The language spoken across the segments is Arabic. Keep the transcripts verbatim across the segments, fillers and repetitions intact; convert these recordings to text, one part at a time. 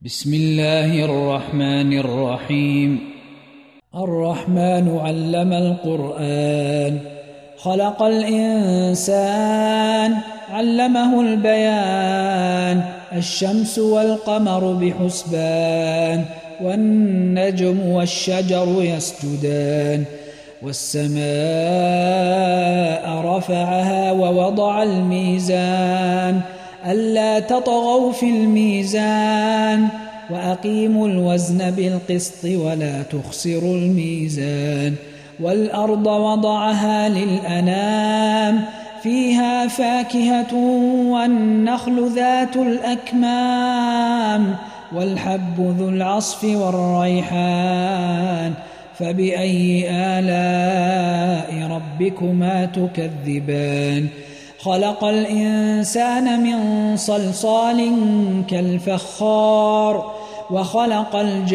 بسم الله الرحمن الرحيم. الرحمن علم القرآن، خلق الإنسان، علمه البيان. الشمس والقمر بحسبان، والنجم والشجر يسجدان. والسماء رفعها ووضع الميزان، ألا تطغوا في الميزان، وأقيموا الوزن بالقسط ولا تخسروا الميزان. والأرض وضعها للأنام، فيها فاكهة والنخل ذات الأكمام، والحب ذو العصف والريحان. فبأي آلاء ربكما تكذبان؟ خلق الإنسان من صلصال كالفخار، وخلق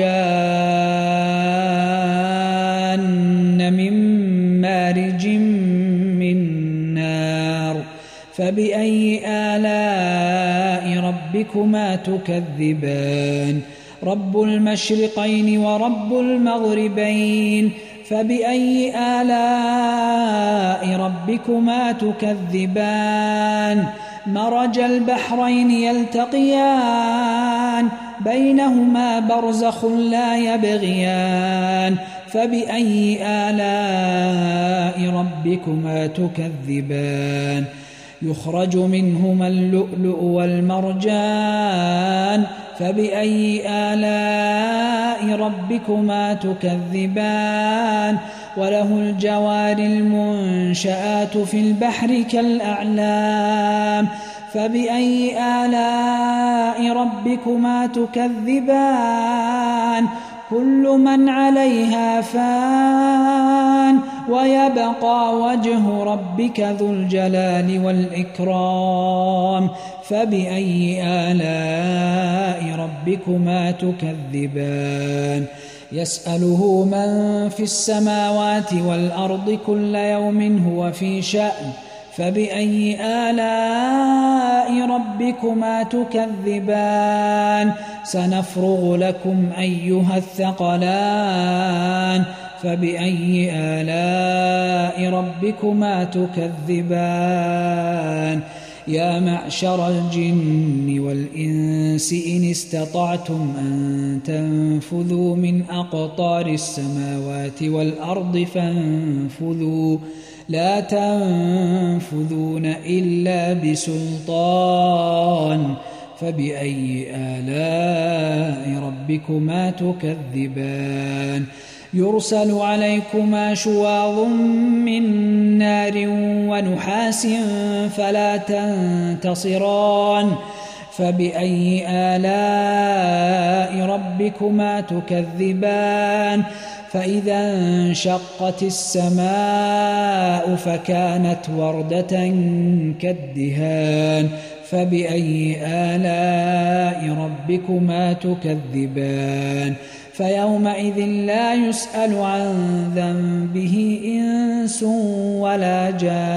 الجان من مارج من نار. فبأي آلاء ربكما تكذبان؟ رب المشرقين ورب المغربين. فبأي آلاء ربكما تكذبان؟ مرج البحرين يلتقيان، بينهما برزخ لا يبغيان. فبأي آلاء ربكما تكذبان؟ يخرج منهما اللؤلؤ والمرجان. فبأي آلاء ربكما تكذبان؟ وله الجوار المنشآت في البحر كالأعلام. فبأي آلاء ربكما تكذبان؟ كل من عليها فان، ويبقى وجه ربك ذو الجلال والإكرام. فبأي آلاء ربكما تكذبان؟ يسأله من في السماوات والأرض كل يوم هو في شأن. فبأي آلاء ربكما تكذبان؟ سنفرغ لكم أيها الثقلان. فبأي آلاء ربكما تكذبان؟ يا معشر الجن والإنس إن استطعتم أن تنفذوا من أقطار السماوات والأرض فانفذوا، لا تنفذون إلا بسلطان. فبأي آلاء ربكما تكذبان؟ يرسل عليكما شواظ من نار ونحاس فلا تنتصران. فبأي آلاء ربكما تكذبان؟ فإذا انشقت السماء فكانت وردة كالدهان. فبأي آلاء ربكما تكذبان؟ فيومئذ لا يسأل عن ذنبه إنس ولا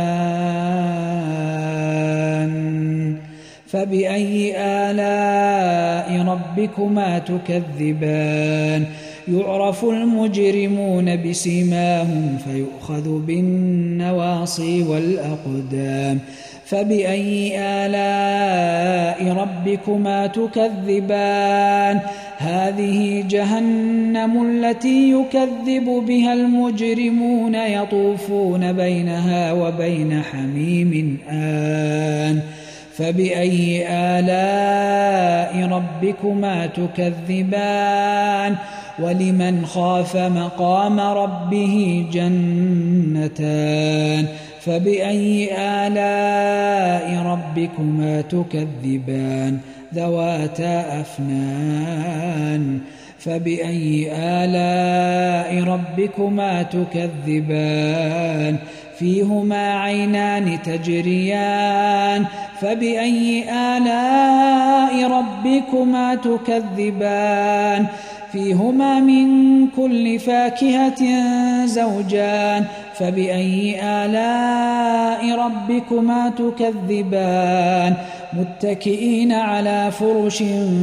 جان. فبأي آلاء ربكما تكذبان؟ يعرف المجرمون بسيماهم فيؤخذ بالنواصي والأقدام. فبأي آلاء ربكما تكذبان؟ هذه جهنم التي يكذب بها المجرمون، يطوفون بينها وبين حميم آن. فبأي آلاء ربكما تكذبان؟ ولمن خاف مقام ربه جنتان. فبأي آلاء ربكما تكذبان؟ ذواتا أفنان. فبأي آلاء ربكما تكذبان؟ فيهما عينان تجريان. فبأي آلاء ربكما تكذبان؟ فيهما من كل فاكهة زوجان. فبأي آلاء ربكما تكذبان متكئين على فرش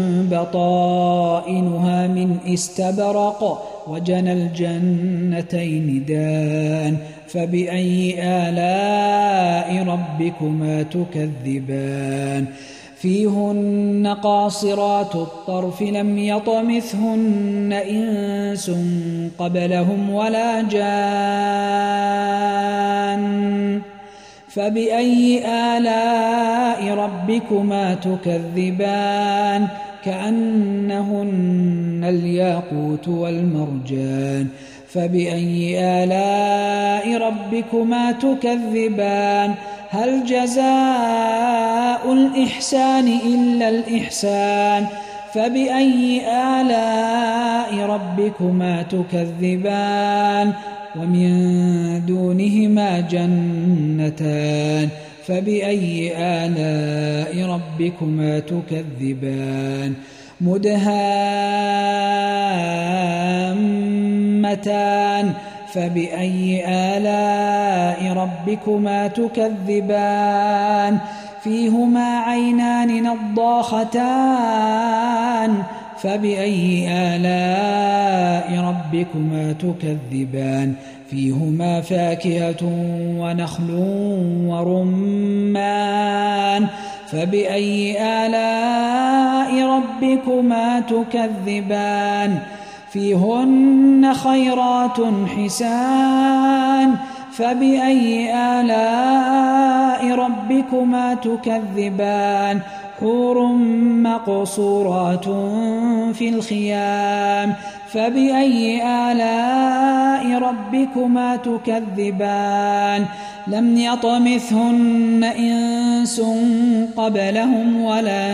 بطائنها من استبرق وجنى الجنتين دان فبأي آلاء ربكما تكذبان فيهن قاصرات الطرف لم يطمثهن إنس قبلهم ولا جان فبأي آلاء ربكما تكذبان كأنهن الياقوت والمرجان فبأي آلاء ربكما تكذبان هل جزاء الإحسان إلا الإحسان فبأي آلاء ربكما تكذبان ومن دونهما جنتان فبأي آلاء ربكما تكذبان مدهامتان فبأي آلاء ربكما تكذبان فيهما عينان نضاختان فبأي آلاء ربكما تكذبان فيهما فاكهة ونخل ورمان فبأي آلاء ربكما تكذبان فيهن خيرات حسان فبأي آلاء ربكما تكذبان حور مقصورات في الخيام فبأي آلاء ربكما تكذبان لم يطمثهن إنس قبلهم ولا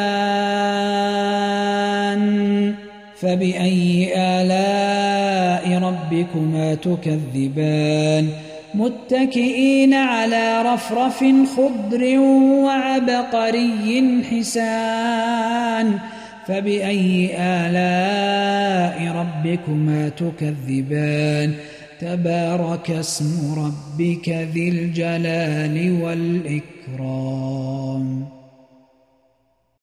جان فبأي آلاء ربكما تكذبان متكئين على رفرف خضر وعبقري حسان فبأي آلاء ربكما تكذبان تبارك اسم ربك ذي الجلال والإكرام.